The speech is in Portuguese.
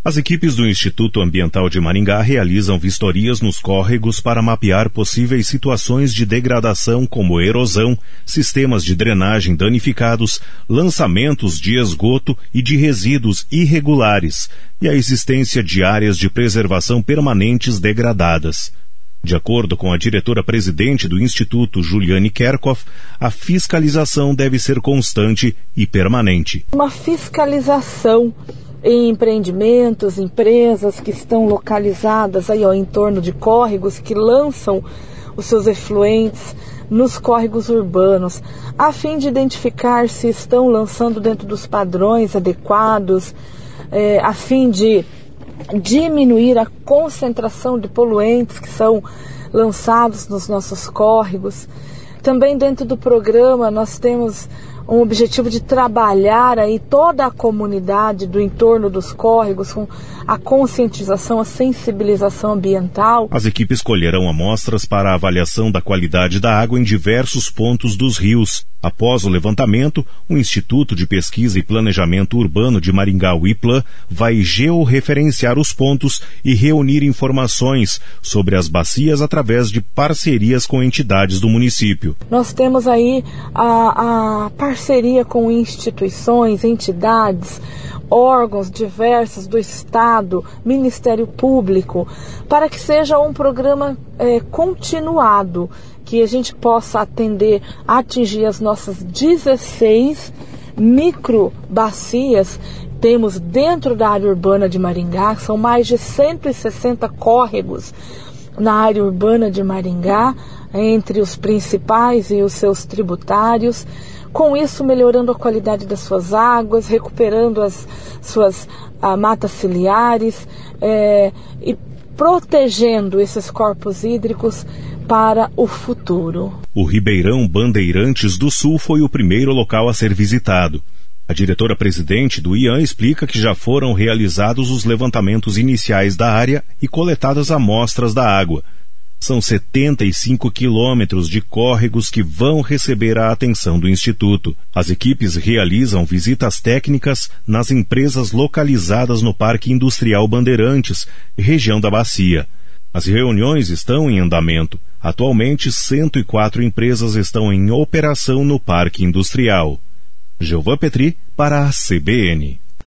As equipes do Instituto Ambiental de Maringá realizam vistorias nos córregos para mapear possíveis situações de degradação como erosão, sistemas de drenagem danificados, lançamentos de esgoto e de resíduos irregulares e a existência de áreas de preservação permanentes degradadas. De acordo com a diretora-presidente do Instituto, Juliane Kerkhoff, a fiscalização deve ser constante e permanente. Uma fiscalização em empreendimentos, empresas que estão localizadas aí, em torno de córregos, que lançam os seus efluentes nos córregos urbanos, a fim de identificar se estão lançando dentro dos padrões adequados, a fim de diminuir a concentração de poluentes que são lançados nos nossos córregos. Também dentro do programa nós temos um objetivo de trabalhar aí toda a comunidade do entorno dos córregos com a conscientização, a sensibilização ambiental. As equipes colherão amostras para a avaliação da qualidade da água em diversos pontos dos rios. Após o levantamento, o Instituto de Pesquisa e Planejamento Urbano de Maringá, o IPLAN, vai georreferenciar os pontos e reunir informações sobre as bacias através de parcerias com entidades do município. Nós temos aí a parceria com instituições, entidades, órgãos diversos do Estado, Ministério Público, para que seja um programa continuado, que a gente possa atingir as nossas 16 microbacias. Temos dentro da área urbana de Maringá, são mais de 160 córregos na área urbana de Maringá, entre os principais e os seus tributários, com isso melhorando a qualidade das suas águas, recuperando as suas matas ciliares e protegendo esses corpos hídricos para o futuro. O Ribeirão Bandeirantes do Sul foi o primeiro local a ser visitado. A diretora-presidente do IAM explica que já foram realizados os levantamentos iniciais da área e coletadas amostras da água. São 75 quilômetros de córregos que vão receber a atenção do Instituto. As equipes realizam visitas técnicas nas empresas localizadas no Parque Industrial Bandeirantes, região da Bacia. As reuniões estão em andamento. Atualmente, 104 empresas estão em operação no Parque Industrial. Gilvan Petri, para a CBN.